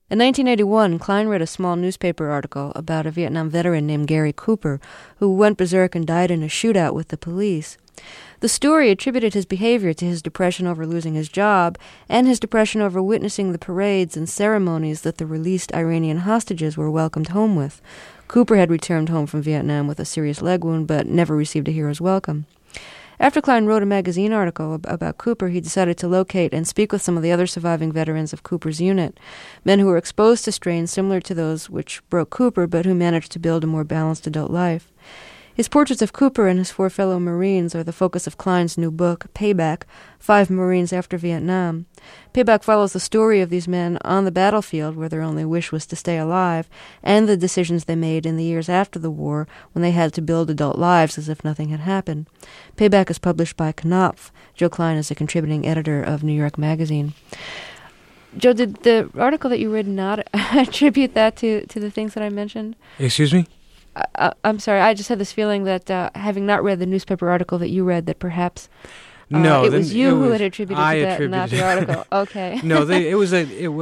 In 1981, Klein read a small newspaper article about a Vietnam veteran named Gary Cooper, who went berserk and died in a shootout with the police. The story attributed his behavior to his depression over losing his job and his depression over witnessing the parades and ceremonies that the released Iranian hostages were welcomed home with. Cooper had returned home from Vietnam with a serious leg wound, but never received a hero's welcome. After Klein wrote a magazine article about Cooper, he decided to locate and speak with some of the other surviving veterans of Cooper's unit, men who were exposed to strains similar to those which broke Cooper, but who managed to build a more balanced adult life. His portraits of Cooper and his 4 fellow Marines are the focus of Klein's new book, Payback, 5 Marines After Vietnam. Payback follows the story of these men on the battlefield, where their only wish was to stay alive, and the decisions they made in the years after the war, when they had to build adult lives as if nothing had happened. Payback is published by Knopf. Joe Klein is a contributing editor of New York Magazine. Joe, did the article that you read not attribute that to the things that I mentioned? Excuse me? I'm sorry, I just had this feeling that having not read the newspaper article that you read, that perhaps no, it was you who had attributed to that, not the article. Okay. No, it was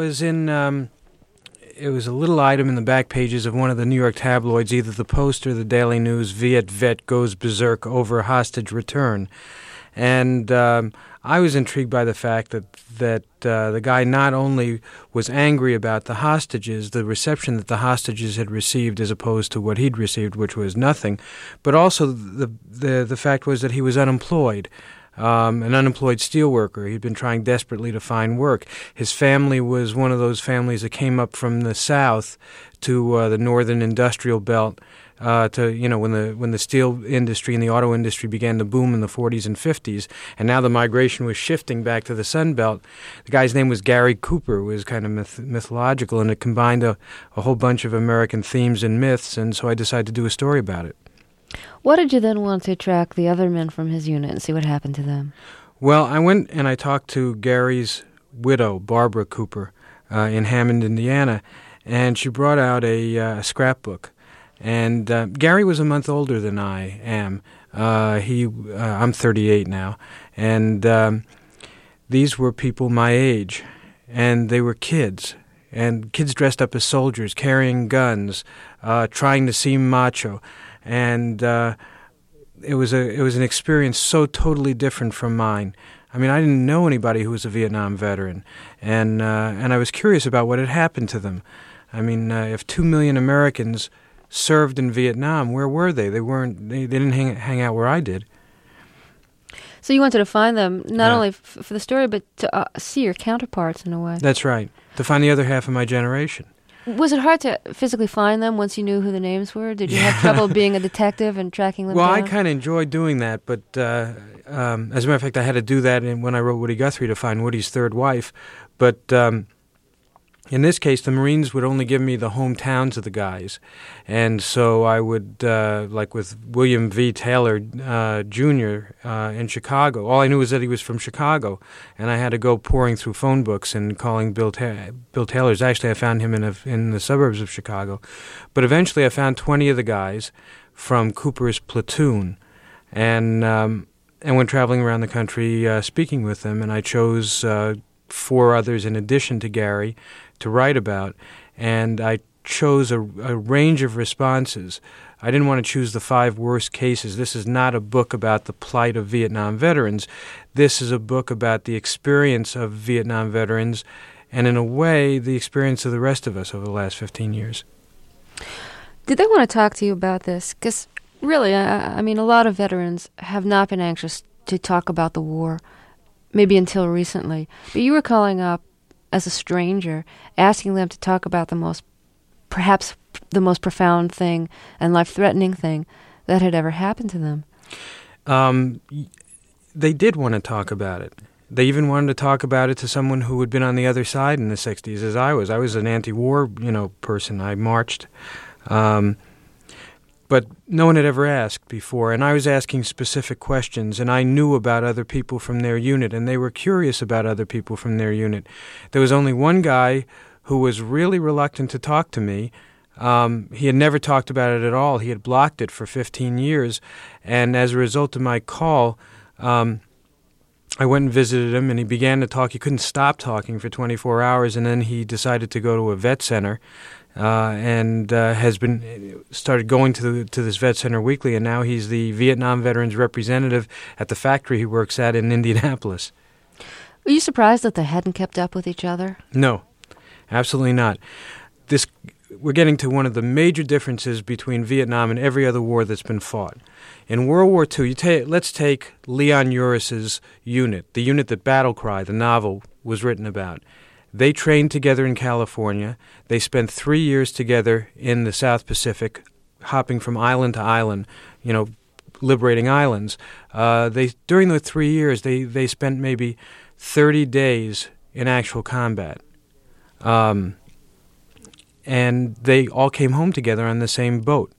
a little item in the back pages of one of the New York tabloids, either the Post or the Daily News. Viet vet goes berserk over hostage return, and I was intrigued by the fact that the guy not only was angry about the hostages, the reception that the hostages had received as opposed to what he'd received, which was nothing, but also the fact was that he was unemployed. An unemployed steelworker. He'd been trying desperately to find work. His family was one of those families that came up from the south to the northern industrial belt. When the steel industry and the auto industry began to boom in the 40s and 50s, and now the migration was shifting back to the Sun Belt. The guy's name was Gary Cooper. It was kind of mythological, and it combined a whole bunch of American themes and myths, and so I decided to do a story about it. What did you then want to track the other men from his unit and see what happened to them? Well, I went and I talked to Gary's widow, Barbara Cooper, in Hammond, Indiana, and she brought out a scrapbook. And Gary was a month older than I am. I'm 38 now, and these were people my age, and they were kids, and kids dressed up as soldiers, carrying guns, trying to seem macho, and it was an experience so totally different from mine. I mean, I didn't know anybody who was a Vietnam veteran, and I was curious about what had happened to them. I mean, if 2 million Americans served in Vietnam, where were they? They didn't hang out where I did. So you wanted to find them, not only for the story, but to see your counterparts in a way. That's right, to find the other half of my generation. Was it hard to physically find them once you knew who the names were? Did you have trouble being a detective and tracking them down? Well, I kind of enjoyed doing that, but as a matter of fact, I had to do that when I wrote Woody Guthrie to find Woody's third wife. But in this case, the Marines would only give me the hometowns of the guys. And so I would, like with William V. Taylor Jr. In Chicago, all I knew was that he was from Chicago. And I had to go pouring through phone books and calling Bill Taylor's. Actually, I found him in the suburbs of Chicago. But eventually I found 20 of the guys from Cooper's platoon. And went traveling around the country speaking with them. And I chose 4 others in addition to Gary to write about, and I chose a range of responses. I didn't want to choose the 5 worst cases. This is not a book about the plight of Vietnam veterans. This is a book about the experience of Vietnam veterans and, in a way, the experience of the rest of us over the last 15 years. Did they want to talk to you about this? Because, really, I mean, a lot of veterans have not been anxious to talk about the war, maybe until recently. But you were calling up as a stranger, asking them to talk about perhaps the most profound thing and life-threatening thing that had ever happened to them. They did want to talk about it. They even wanted to talk about it to someone who had been on the other side in the 60s, as I was. I was an anti-war, person. I marched. But no one had ever asked before, and I was asking specific questions, and I knew about other people from their unit, and they were curious about other people from their unit. There was only one guy who was really reluctant to talk to me. He had never talked about it at all. He had blocked it for 15 years, and as a result of my call, I went and visited him, and he began to talk. He couldn't stop talking for 24 hours, and then he decided to go to a vet center, and has been started going to this vet center weekly, and now he's the Vietnam veterans representative at the factory he works at in Indianapolis. Were you surprised that they hadn't kept up with each other? No, absolutely not. We're getting to one of the major differences between Vietnam and every other war that's been fought. In World War II, let's take Leon Uris's unit, the unit that Battle Cry, the novel, was written about. They trained together in California. They spent 3 years together in the South Pacific, hopping from island to island, liberating islands. During the 3 years, they spent maybe 30 days in actual combat. And they all came home together on the same boat.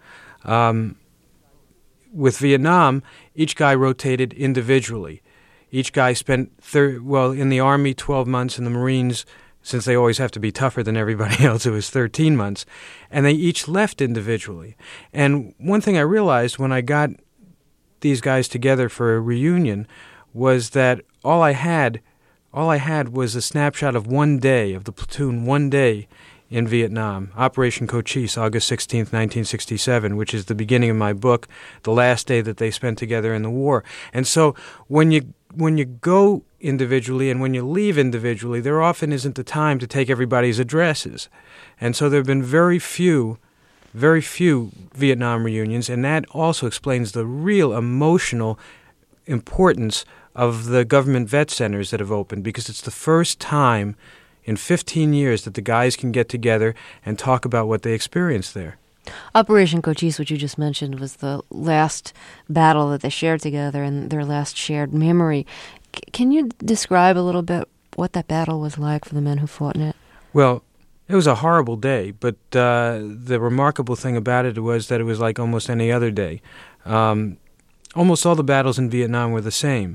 With Vietnam, each guy rotated individually. Each guy spent, in the Army, 12 months, in the Marines, since they always have to be tougher than everybody else, it was 13 months. And they each left individually. And one thing I realized when I got these guys together for a reunion was that all I had was a snapshot of one day, of the platoon, one day in Vietnam, Operation Cochise, August 16th, 1967, which is the beginning of my book, the last day that they spent together in the war. And so when you go individually and when you leave individually, there often isn't the time to take everybody's addresses. And so there have been very few Vietnam reunions, and that also explains the real emotional importance of the government vet centers that have opened, because it's the first time in 15 years that the guys can get together and talk about what they experienced there. Operation Cochise, which you just mentioned, was the last battle that they shared together and their last shared memory. Can you describe a little bit what that battle was like for the men who fought in it? Well, it was a horrible day, but the remarkable thing about it was that it was like almost any other day. Almost all the battles in Vietnam were the same.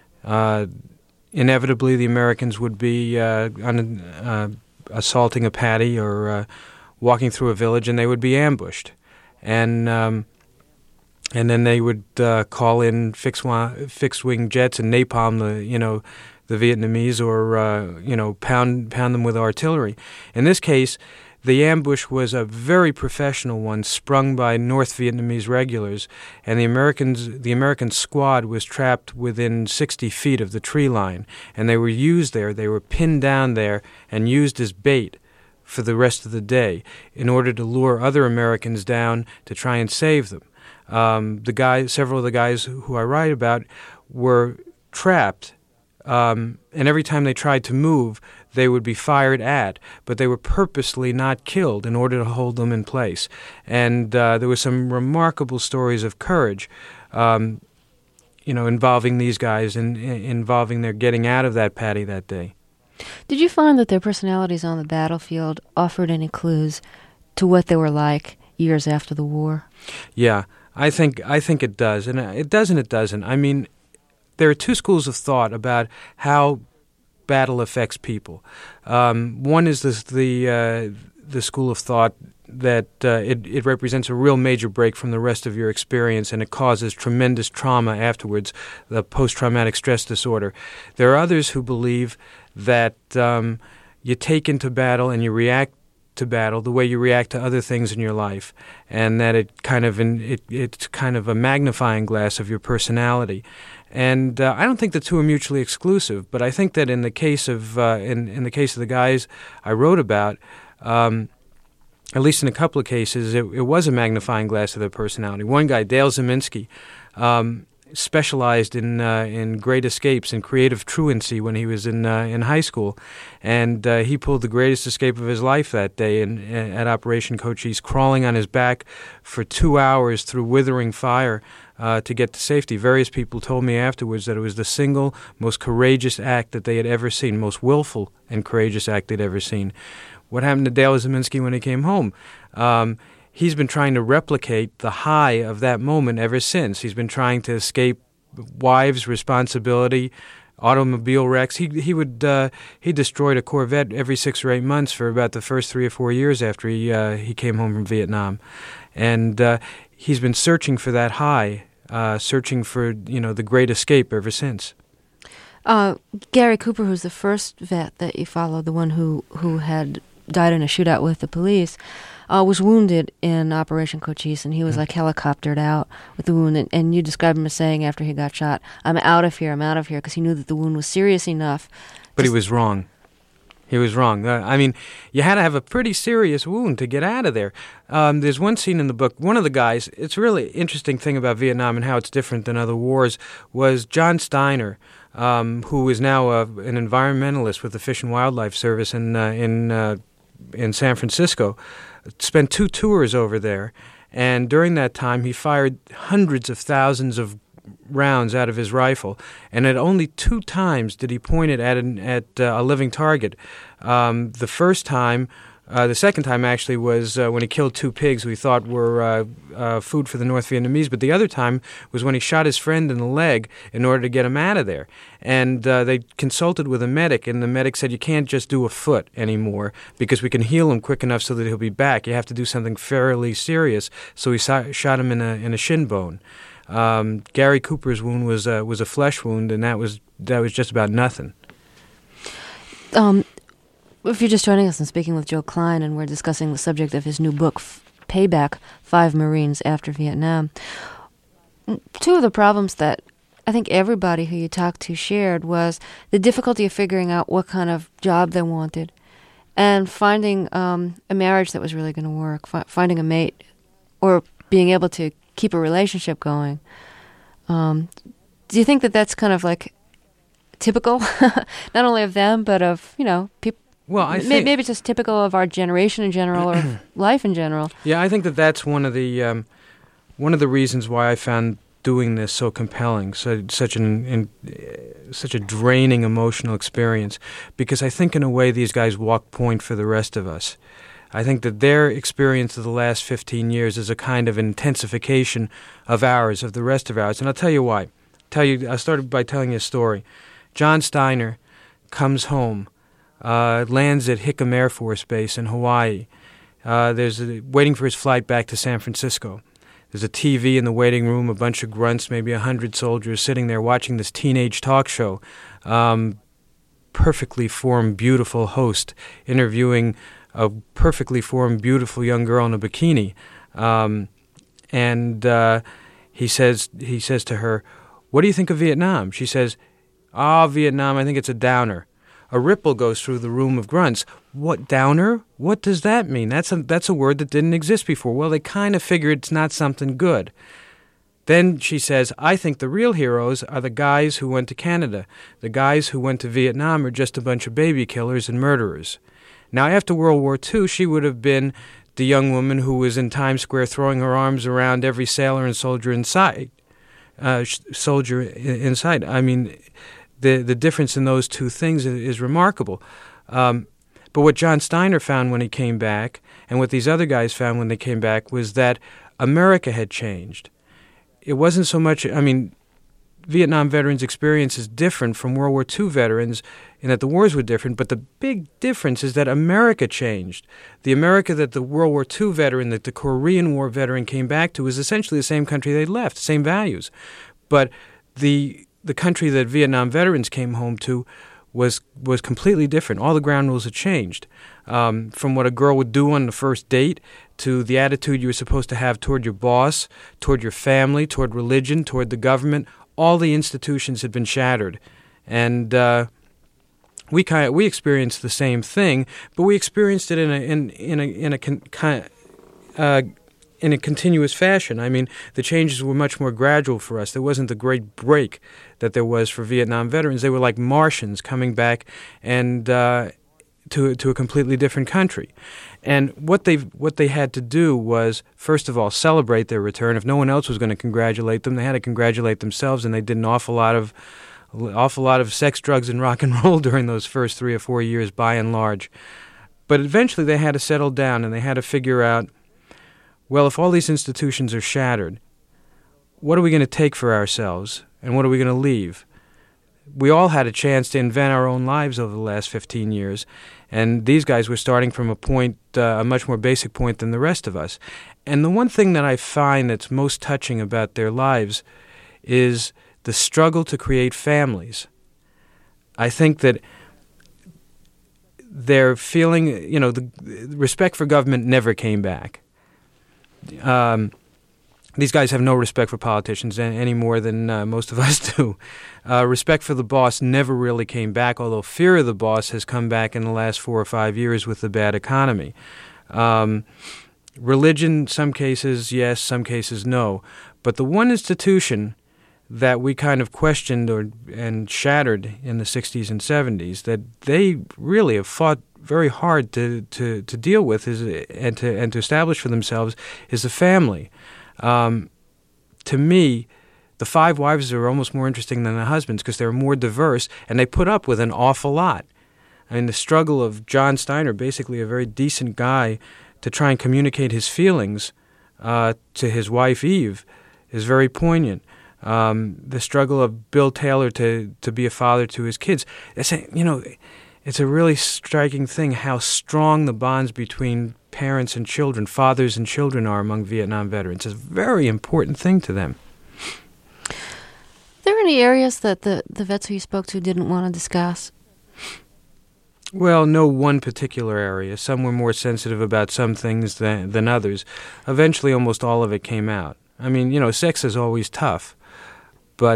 Inevitably, the Americans would be assaulting a paddy or walking through a village, and they would be ambushed, and then they would call in fixed-wing jets and napalm the Vietnamese, or pound them with artillery. In this case, the ambush was a very professional one, sprung by North Vietnamese regulars, and the American squad was trapped within 60 feet of the tree line, and they were used there. They were pinned down there and used as bait for the rest of the day in order to lure other Americans down to try and save them. Several of the guys who I write about were trapped, and every time they tried to move, they would be fired at, but they were purposely not killed in order to hold them in place. And there were some remarkable stories of courage, involving these guys and involving their getting out of that paddy that day. Did you find that their personalities on the battlefield offered any clues to what they were like years after the war? Yeah, I think it does, and it does and it doesn't. I mean, there are two schools of thought about how battle affects people. One is the school of thought that it represents a real major break from the rest of your experience, and it causes tremendous trauma afterwards, the post-traumatic stress disorder. There are others who believe that you take into battle and you react to battle the way you react to other things in your life, and that it's kind of a magnifying glass of your personality. And I don't think the two are mutually exclusive, but I think that in the case of in the case of the guys I wrote about, at least in a couple of cases, it was a magnifying glass of their personality. One guy, Dale Zeminski, specialized in great escapes and creative truancy when he was in high school, and he pulled the greatest escape of his life that day at Operation Cochise, crawling on his back for 2 hours through withering fire to get to safety. Various people told me afterwards that it was the single most courageous act that they had ever seen, most willful and courageous act they'd ever seen. What happened to Dale Zeminski when he came home? He's been trying to replicate the high of that moment ever since. He's been trying to escape wives' responsibility, automobile wrecks. He destroyed a Corvette every 6 or 8 months for about the first 3 or 4 years after he came home from Vietnam, and he's been searching for that high, searching for the great escape ever since. Gary Cooper, who's the first vet that you followed, the one who had died in a shootout with the police, was wounded in Operation Cochise, and he was like helicoptered out with the wound. And you described him as saying after he got shot, I'm out of here, because he knew that the wound was serious enough. But he was wrong. He was wrong. I mean, you had to have a pretty serious wound to get out of there. There's one scene in the book, one of the guys, it's a really interesting thing about Vietnam and how it's different than other wars, was John Steiner, who is now an environmentalist with the Fish and Wildlife Service in San Francisco, spent 2 tours over there. And during that time, he fired hundreds of thousands of rounds out of his rifle, and at only 2 times did he point it at a living target. The first time, the second time actually, was when he killed 2 pigs who he thought were food for the North Vietnamese, but the other time was when he shot his friend in the leg in order to get him out of there. And they consulted with a medic, and the medic said, you can't just do a foot anymore because we can heal him quick enough so that he'll be back. You have to do something fairly serious. So he shot him in a shin bone. Gary Cooper's wound was a flesh wound, and that was just about nothing. If you're just joining us, I'm speaking with Joe Klein, and we're discussing the subject of his new book, Payback: 5 Marines After Vietnam. 2 of the problems that I think everybody who you talked to shared was the difficulty of figuring out what kind of job they wanted, and finding a marriage that was really going to work, finding a mate, or being able to keep a relationship going. Do you think that that's kind of like typical, not only of them, but of, people? Well, I think maybe it's just typical of our generation in general, or of life in general. Yeah, I think that's one of the reasons why I found doing this so compelling, such a draining emotional experience, because I think in a way these guys walk point for the rest of us. I think that their experience of the last 15 years is a kind of intensification of the rest of ours. And I'll tell you why. I started by telling you a story. John Steiner comes home, lands at Hickam Air Force Base in Hawaii. Waiting for his flight back to San Francisco. There's a TV in the waiting room, a bunch of grunts, maybe 100 soldiers sitting there watching this teenage talk show. Perfectly formed, beautiful host interviewing a perfectly formed, beautiful young girl in a bikini, and he says to her, "What do you think of Vietnam?" She says, Vietnam, I think it's a downer." A ripple goes through the room of grunts. What, downer? What does that mean? That's a word that didn't exist before. Well, they kind of figured it's not something good. Then she says, "I think the real heroes are the guys who went to Canada. The guys who went to Vietnam are just a bunch of baby killers and murderers." Now, after World War II, she would have been the young woman who was in Times Square throwing her arms around every sailor and soldier in sight. I mean, the difference in those 2 things is remarkable. But what John Steiner found when he came back, and what these other guys found when they came back, was that America had changed. It wasn't so much, Vietnam veterans' experience is different from World War II veterans in that the wars were different, but the big difference is that America changed. The America that the World War II veteran, that the Korean War veteran came back to was essentially the same country they left, same values. But the country that Vietnam veterans came home to was completely different. All the ground rules had changed. From what a girl would do on the first date to the attitude you were supposed to have toward your boss, toward your family, toward religion, toward the government. All the institutions had been shattered, and we experienced the same thing, but we experienced it in a continuous fashion. I mean, the changes were much more gradual for us. There wasn't the great break that there was for Vietnam veterans. They were like Martians coming back and to a completely different country. And what they had to do was, first of all, celebrate their return. If no one else was going to congratulate them, they had to congratulate themselves, and they did an awful lot of sex, drugs, and rock and roll during those first 3 or 4 years, by and large. But eventually they had to settle down, and they had to figure out, well, if all these institutions are shattered, what are we going to take for ourselves, and what are we going to leave? We all had a chance to invent our own lives over the last 15 years, and these guys were starting from a point, a much more basic point than the rest of us. And the one thing that I find that's most touching about their lives is the struggle to create families. I think that their feeling, the respect for government never came back. These guys have no respect for politicians any more than most of us do. Respect for the boss never really came back, although fear of the boss has come back in the last 4 or 5 years with the bad economy. Religion, some cases, yes, some cases, no. But the one institution that we kind of questioned and shattered in the 60s and 70s, that they really have fought very hard to deal with and to establish for themselves, is the family. To me, the 5 wives are almost more interesting than the husbands because they're more diverse, and they put up with an awful lot. I mean, the struggle of John Steiner, basically a very decent guy, to try and communicate his feelings to his wife Eve, is very poignant. The struggle of Bill Taylor to be a father to his kids. It's a really striking thing how strong the bonds between parents and children, fathers and children, are among Vietnam veterans. It's a very important thing to them. Are there any areas that the vets who you spoke to didn't want to discuss? Well, no one particular area. Some were more sensitive about some things than others. Eventually, almost all of it came out. I mean, sex is always tough, but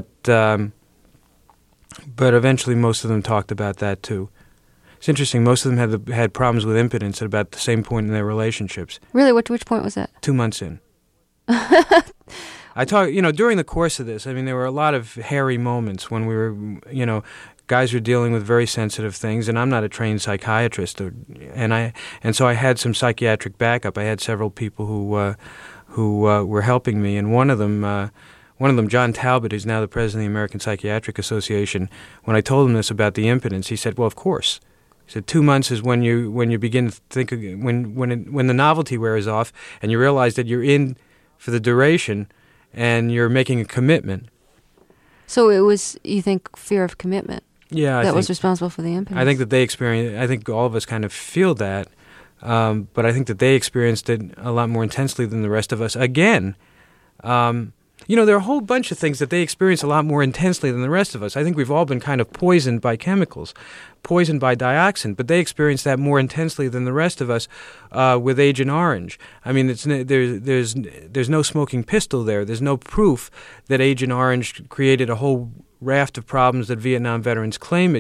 eventually most of them talked about that too. It's interesting. Most of them had problems with impotence at about the same point in their relationships. Really? Which point was that? 2 months in. I talk, during the course of this, I mean, there were a lot of hairy moments when we were, guys were dealing with very sensitive things, and I'm not a trained psychiatrist, and so I had some psychiatric backup. I had several people who were helping me, and one of them, John Talbot, who's now the president of the American Psychiatric Association, when I told him this about the impotence, he said, "Well, of course." He said 2 months is when you begin to think of, when the novelty wears off and you realize that you're in for the duration and you're making a commitment. So it was, you think, fear of commitment? Yeah, that was responsible for the impotence. I think that they experienced. I think all of us kind of feel that, but I think that they experienced it a lot more intensely than the rest of us. Again, there are a whole bunch of things that they experience a lot more intensely than the rest of us. I think we've all been kind of poisoned by chemicals, poisoned by dioxin, but they experience that more intensely than the rest of us with Agent Orange. I mean, there's no smoking pistol there. There's no proof that Agent Orange created a whole raft of problems that Vietnam veterans claim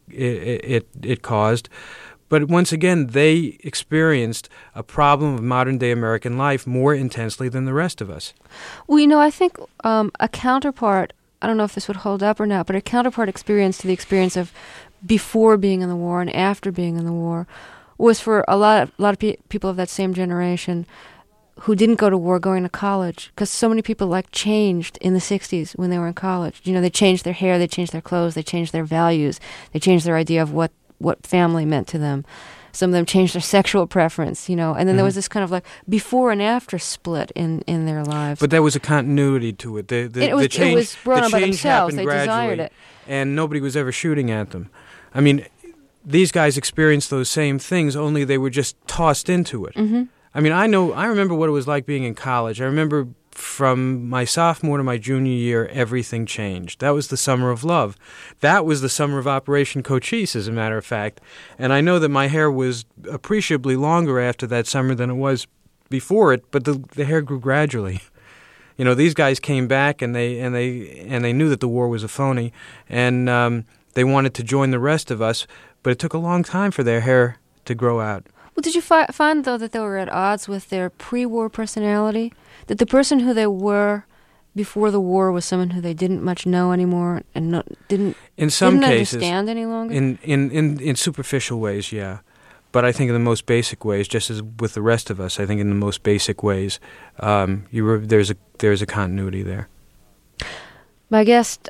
it caused. But once again, they experienced a problem of modern-day American life more intensely than the rest of us. Well, I think a counterpart, I don't know if this would hold up or not, but a counterpart experience to the experience of before being in the war and after being in the war was for a lot of people of that same generation who didn't go to war going to college, because so many people changed in the 60s when they were in college. They changed their hair, they changed their clothes, they changed their values, they changed their idea of what family meant to them. Some of them changed their sexual preference, and then there was this kind of before and after split in their lives. But there was a continuity to it. The change, it was brought on by themselves. They gradually, desired it. And nobody was ever shooting at them. I mean, these guys experienced those same things, only they were just tossed into it. Mm-hmm. I mean, I remember what it was like being in college. I remember from my sophomore to my junior year, everything changed. That was the summer of love. That was the summer of Operation Cochise, as a matter of fact. And I know that my hair was appreciably longer after that summer than it was before it, but the hair grew gradually. These guys came back and they knew that the war was a phony, and they wanted to join the rest of us, but it took a long time for their hair to grow out. Well, did you find, though, that they were at odds with their pre-war personality? That the person who they were before the war was someone who they didn't much know anymore and didn't understand any longer? In superficial ways, yeah. But I think in the most basic ways, just as with the rest of us, I think in the most basic ways, there's a continuity there. My guest...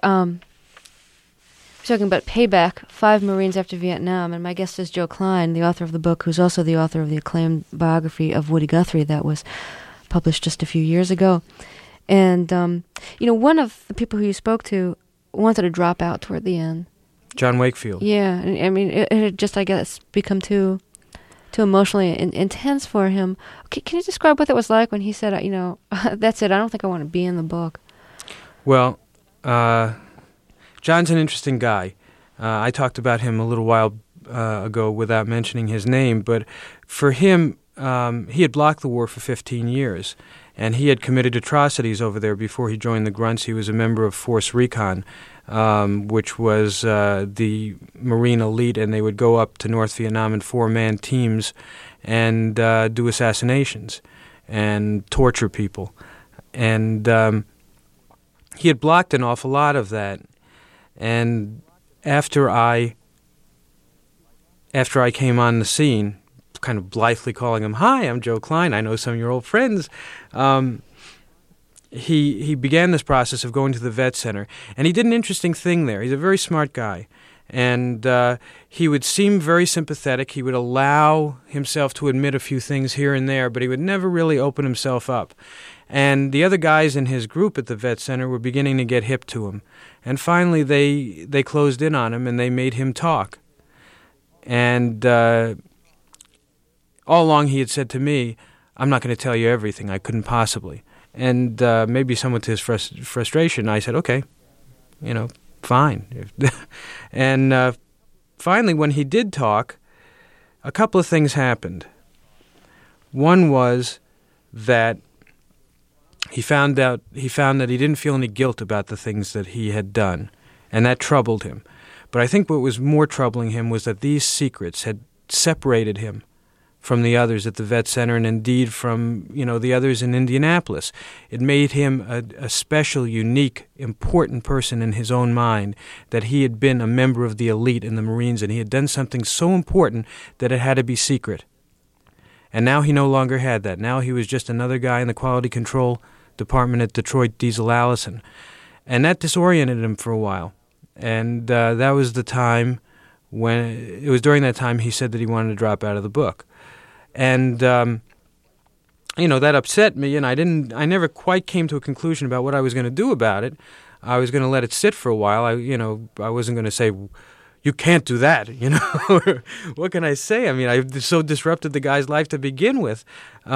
talking about Payback, 5 Marines After Vietnam, and my guest is Joe Klein, the author of the book, who's also the author of the acclaimed biography of Woody Guthrie that was published just a few years ago. And, one of the people who you spoke to wanted to drop out toward the end. John Wakefield. Yeah, I mean, it had just, I guess, become too emotionally intense for him. Can you describe what that was like when he said, that's it, I don't think I want to be in the book? Well, John's an interesting guy. I talked about him a little while ago without mentioning his name, but for him, he had blocked the war for 15 years, and he had committed atrocities over there before he joined the Grunts. He was a member of Force Recon, which was the Marine elite, and they would go up to North Vietnam in 4-man teams and do assassinations and torture people. And he had blocked an awful lot of that. And after I came on the scene, kind of blithely calling him, "Hi, I'm Joe Klein. I know some of your old friends." He began this process of going to the vet center, and he did an interesting thing there. He's a very smart guy, and he would seem very sympathetic. He would allow himself to admit a few things here and there, but he would never really open himself up. And the other guys in his group at the vet center were beginning to get hip to him, and finally they closed in on him and they made him talk. And all along he had said to me, "I'm not going to tell you everything. I couldn't possibly." And maybe somewhat to his frustration, I said, "Okay, fine." And finally, when he did talk, a couple of things happened. One was that he found that he didn't feel any guilt about the things that he had done, and that troubled him. But I think what was more troubling him was that these secrets had separated him from the others at the vet center, and indeed from the others in Indianapolis. It made him a special, unique, important person in his own mind, that he had been a member of the elite in the Marines, and he had done something so important that it had to be secret. And now he no longer had that. Now he was just another guy in the quality control department at Detroit Diesel Allison. And that disoriented him for a while. And that was the time it was during that time he said that he wanted to drop out of the book. And, that upset me, and I never quite came to a conclusion about what I was going to do about it. I was going to let it sit for a while. I wasn't going to say, "You can't do that," What can I say? I mean, I so disrupted the guy's life to begin with.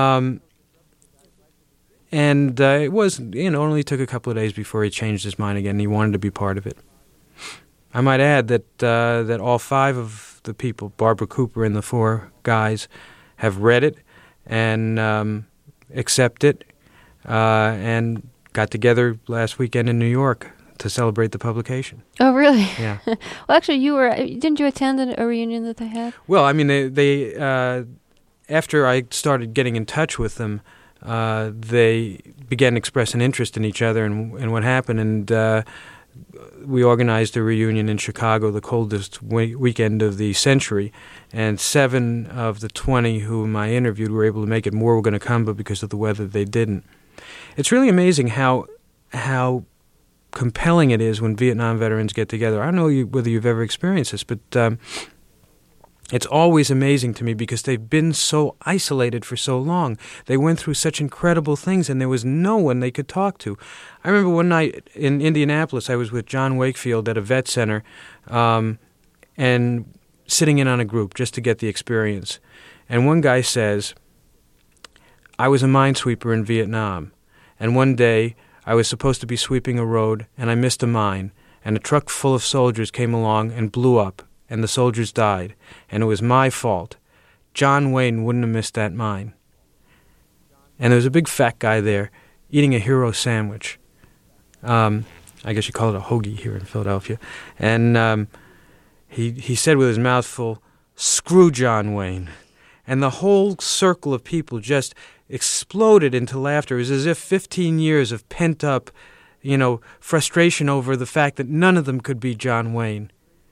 And it was, only took a couple of days before he changed his mind again. He wanted to be part of it. I might add that all 5 of the people, Barbara Cooper and the 4 guys, have read it and accept it, and got together last weekend in New York to celebrate the publication. Oh, really? Yeah. Well, actually, didn't you attend a reunion that they had? Well, I mean, they after I started getting in touch with them, they began expressing interest in each other and what happened, and we organized a reunion in Chicago, the coldest weekend of the century, and 7 of the 20 whom I interviewed were able to make it. More were going to come, but because of the weather, they didn't. It's really amazing how compelling it is when Vietnam veterans get together. I don't know whether you've ever experienced this, but it's always amazing to me because they've been so isolated for so long. They went through such incredible things, and there was no one they could talk to. I remember one night in Indianapolis, I was with John Wakefield at a vet center, and sitting in on a group just to get the experience. And one guy says, "I was a minesweeper in Vietnam, and one day I was supposed to be sweeping a road, and I missed a mine, and a truck full of soldiers came along and blew up, and the soldiers died, and it was my fault. John Wayne wouldn't have missed that mine." And there was a big fat guy there eating a hero sandwich. I guess you call it a hoagie here in Philadelphia. And he said with his mouth full, "Screw John Wayne." And the whole circle of people just exploded into laughter. It was as if 15 years of pent-up, frustration over the fact that none of them could be John Wayne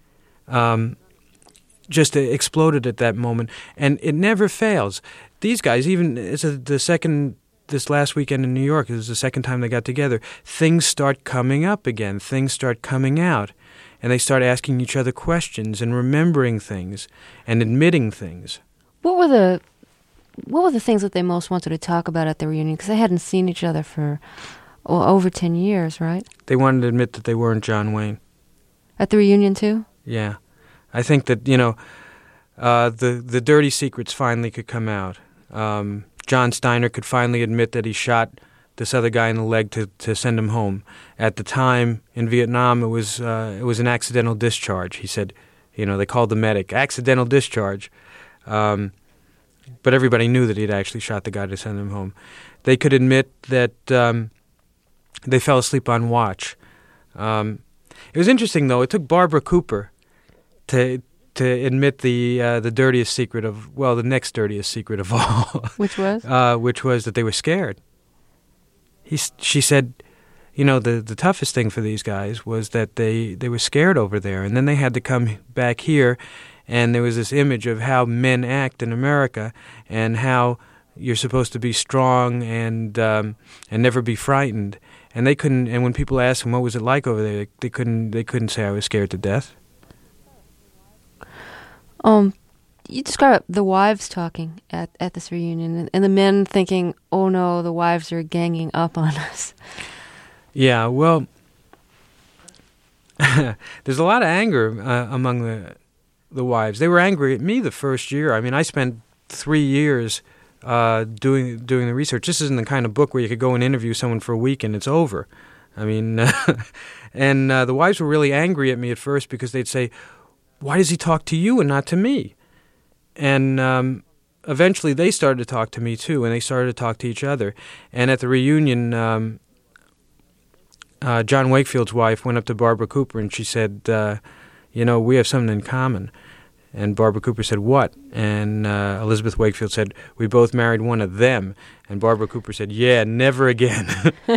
just exploded at that moment. And it never fails. These guys, even this last weekend in New York, it was the second time they got together, things start coming up again. Things start coming out. And they start asking each other questions and remembering things and admitting things. What were the things that they most wanted to talk about at the reunion? Because they hadn't seen each other for over 10 years, right? They wanted to admit that they weren't John Wayne. At the reunion, too? Yeah. I think that, the dirty secrets finally could come out. John Steiner could finally admit that he shot this other guy in the leg to send him home. At the time in Vietnam, it was an accidental discharge. He said, they called the medic, accidental discharge. But everybody knew that he'd actually shot the guy to send him home. They could admit that they fell asleep on watch. It was interesting, though. It took Barbara Cooper to admit the dirtiest secret the next dirtiest secret of all. Which was? Which was that they were scared. She said, the toughest thing for these guys was that they were scared over there, and then they had to come back here, and there was this image of how men act in America and how you're supposed to be strong and never be frightened. And they couldn't. And when people asked them what was it like over there, they couldn't say I was scared to death. You describe the wives talking at this reunion, and the men thinking, "Oh no, the wives are ganging up on us." Yeah, well, there's a lot of anger among the wives. They were angry at me the first year. I mean, I spent 3 years doing the research. This isn't the kind of book where you could go and interview someone for a week and it's over. I mean, and the wives were really angry at me at first because they'd say, "Why does he talk to you and not to me?" And eventually they started to talk to me too, and they started to talk to each other. And at the reunion, John Wakefield's wife went up to Barbara Cooper and she said, we have something in common. And Barbara Cooper said, "What?" And Elizabeth Wakefield said, "We both married one of them." And Barbara Cooper said, "Yeah, never again."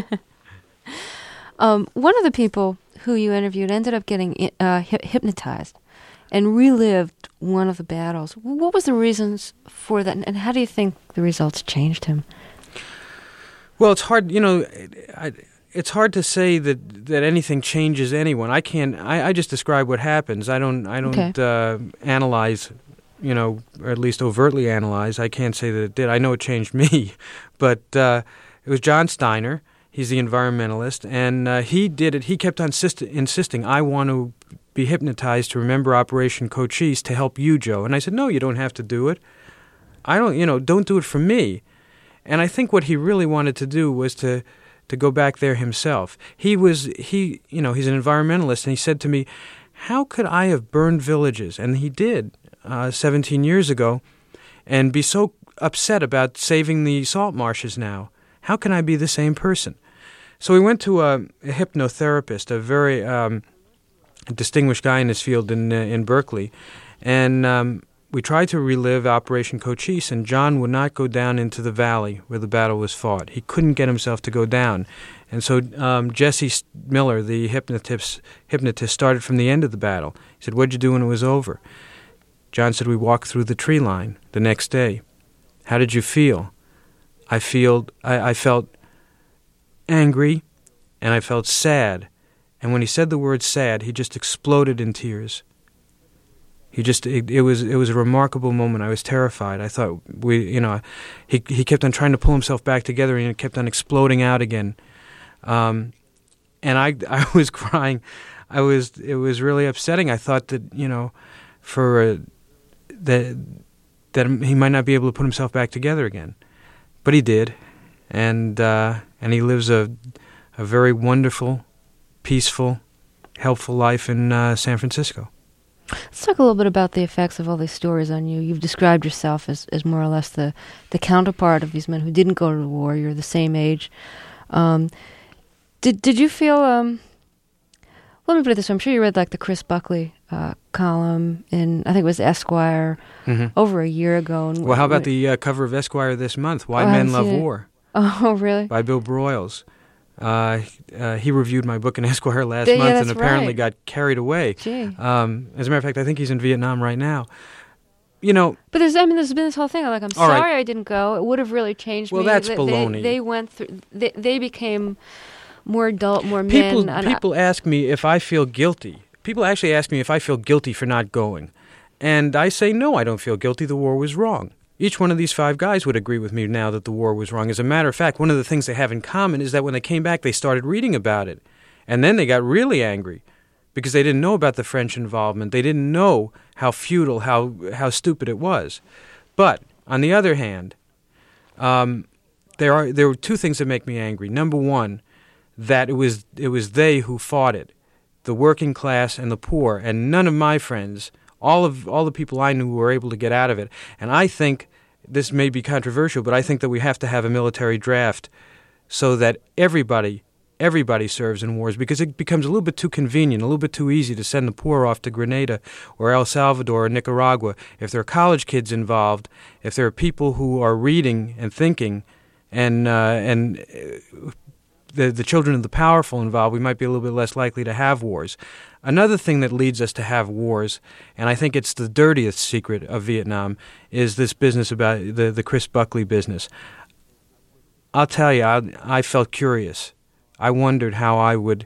One of the people who you interviewed ended up getting hypnotized and relived one of the battles. What was the reasons for that, and how do you think the results changed him? Well, it's hard, it's hard to say that anything changes anyone. I can't. I just describe what happens. I don't analyze, or at least overtly analyze. I can't say that it did. I know it changed me, but it was John Steiner. He's the environmentalist, and he did it. He kept on insisting, "I want to be hypnotized to remember Operation Cochise to help you, Joe." And I said, "No, you don't have to do it. Don't do it for me." And I think what he really wanted to do was to go back there himself. He's an environmentalist, and he said to me, "How could I have burned villages?" And he did 17 years ago, and be so upset about saving the salt marshes now. How can I be the same person? So we went to a hypnotherapist, a very distinguished guy in his field in Berkeley, and we tried to relive Operation Cochise, and John would not go down into the valley where the battle was fought. He couldn't get himself to go down. And so Jesse Miller, the hypnotist, started from the end of the battle. He said, "What'd you do when it was over?" John said, "We walked through the tree line the next day." "How did you feel?" I felt angry, and I felt sad. And when he said the word sad, he just exploded in tears. It was a remarkable moment. I was terrified. I thought he kept on trying to pull himself back together, and it kept on exploding out again. And I was crying. It was really upsetting. I thought that that he might not be able to put himself back together again, but he did, and he lives a very wonderful, peaceful, helpful life in San Francisco. Let's talk a little bit about the effects of all these stories on you. You've described yourself as more or less the counterpart of these men who didn't go to the war. You're the same age. Did you feel? Let me put it this way. I'm sure you read the Chris Buckley column in, I think it was Esquire, over a year ago. And well, how about the cover of Esquire this month? Why Men Love War? Oh, really? By Bill Broyles. He reviewed my book in Esquire last month and apparently got carried away. Gee. As a matter of fact, I think he's in Vietnam right now. But there's been this whole thing. I'm sorry right. I didn't go. It would have really changed me. Well, that's baloney. They went through. They became more adult, more men. People ask me if I feel guilty. People actually ask me if I feel guilty for not going, and I say no. I don't feel guilty. The war was wrong. Each one of these 5 guys would agree with me now that the war was wrong. As a matter of fact, one of the things they have in common is that when they came back, they started reading about it. And then they got really angry because they didn't know about the French involvement. They didn't know how futile, how stupid it was. But, on the other hand, there were two things that make me angry. Number one, that it was they who fought it, the working class and the poor, and none of my friends, all the people I knew, were able to get out of it. And I think this may be controversial, but I think that we have to have a military draft so that everybody serves in wars, because it becomes a little bit too convenient, a little bit too easy to send the poor off to Grenada or El Salvador or Nicaragua. If there are college kids involved, if there are people who are reading and thinking, and the children of the powerful involved, we might be a little bit less likely to have wars. Another thing that leads us to have wars, and I think it's the dirtiest secret of Vietnam, is this business about the Chris Buckley business. I'll tell you, I felt curious. I wondered how I'd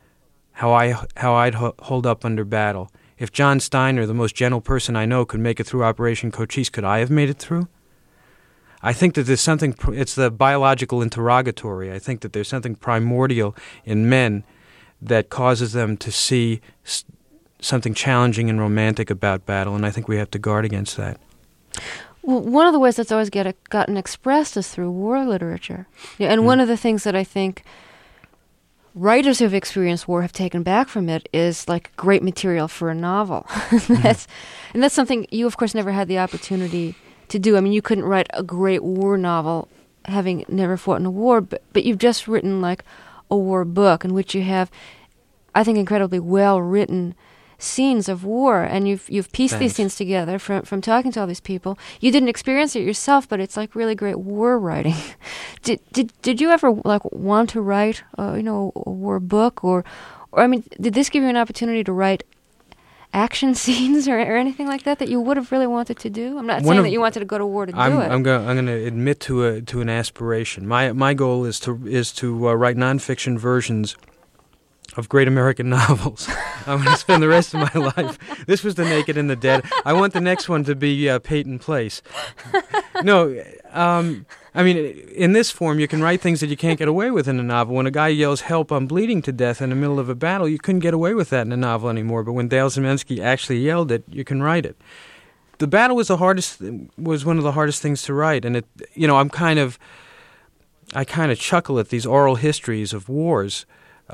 hold up under battle. If John Steiner, the most gentle person I know, could make it through Operation Cochise, could I have made it through? I think that there's something, it's the biological interrogatory. I think that there's something primordial in men that causes them to see something challenging and romantic about battle, and I think we have to guard against that. Well, one of the ways that's always gotten expressed is through war literature. And one of the things that I think writers who have experienced war have taken back from it is like great material for a novel. And that's something you, of course, never had the opportunity to do. I mean, you couldn't write a great war novel having never fought in a war, but you've just written like a war book in which you have, I think, incredibly well-written scenes of war, and you've pieced these scenes together from talking to all these people. You didn't experience it yourself, but it's like really great war writing. Did you ever like want to write a war book, or I mean, did this give you an opportunity to write action scenes or anything like that you would have really wanted to do? I'm not saying that you wanted to go to war to do it. I'm going to admit to an aspiration. My goal is to write nonfiction versions of great American novels. I'm going to spend the rest of my life. This was The Naked and the Dead. I want the next one to be Peyton Place. No, I mean, in this form, you can write things that you can't get away with in a novel. When a guy yells, "Help, I'm bleeding to death," in the middle of a battle, you couldn't get away with that in a novel anymore. But when Dale Zemensky actually yelled it, you can write it. The battle was one of the hardest things to write, and I kind of chuckle at these oral histories of wars.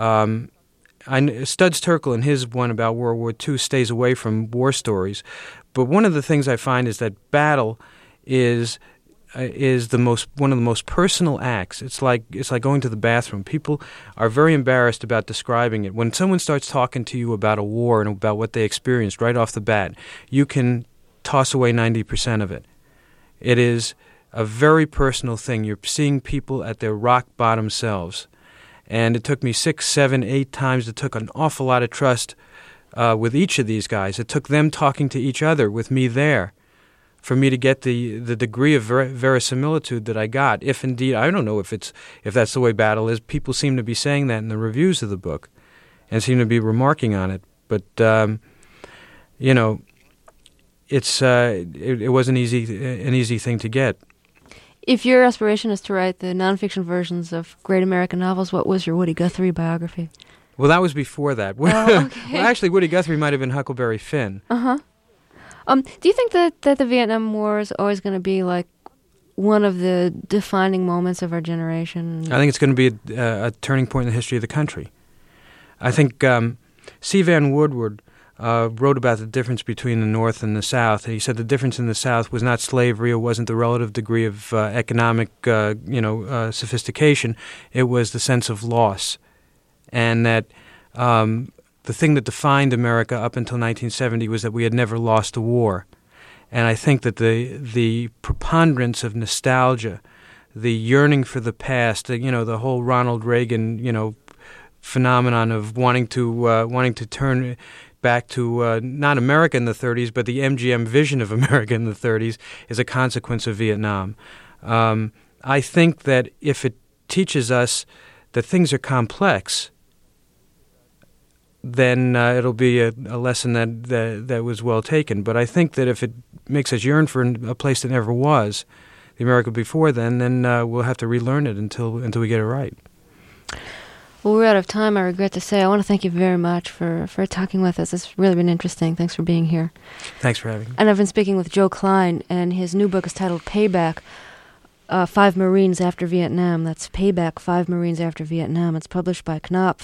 Studs Terkel, in his one about World War II, stays away from war stories, but one of the things I find is that battle is one of the most personal acts. It's like going to the bathroom. People are very embarrassed about describing it. When someone starts talking to you about a war and about what they experienced right off the bat, you can toss away 90% of it. It is a very personal thing. You're seeing people at their rock bottom selves. And it took me 6, 7, 8 times. It took an awful lot of trust with each of these guys. It took them talking to each other with me there for me to get the degree of verisimilitude that I got. If indeed, I don't know if that's the way battle is. People seem to be saying that in the reviews of the book and seem to be remarking on it. But, it wasn't an easy thing to get. If your aspiration is to write the nonfiction versions of great American novels, what was your Woody Guthrie biography? Well, that was before that. Oh, okay. Well, actually, Woody Guthrie might have been Huckleberry Finn. Uh-huh. Do you think that the Vietnam War is always going to be like one of the defining moments of our generation? I think it's going to be a turning point in the history of the country. I think C. Van Woodward wrote about the difference between the North and the South. He said the difference in the South was not slavery, it wasn't the relative degree of economic sophistication, it was the sense of loss. And that the thing that defined America up until 1970 was that we had never lost a war. And I think that the preponderance of nostalgia, the yearning for the past, the whole Ronald Reagan, phenomenon of wanting to turn back to not America in the 30s, but the MGM vision of America in the 30s is a consequence of Vietnam. I think that if it teaches us that things are complex, then it'll be a lesson that was well taken. But I think that if it makes us yearn for a place that never was, the America before then we'll have to relearn it until we get it right. Well, we're out of time, I regret to say. I want to thank you very much for talking with us. It's really been interesting. Thanks for being here. Thanks for having me. And I've been speaking with Joe Klein, and his new book is titled Payback. 5 Marines After Vietnam. That's Payback, 5 Marines After Vietnam. It's published by Knopf.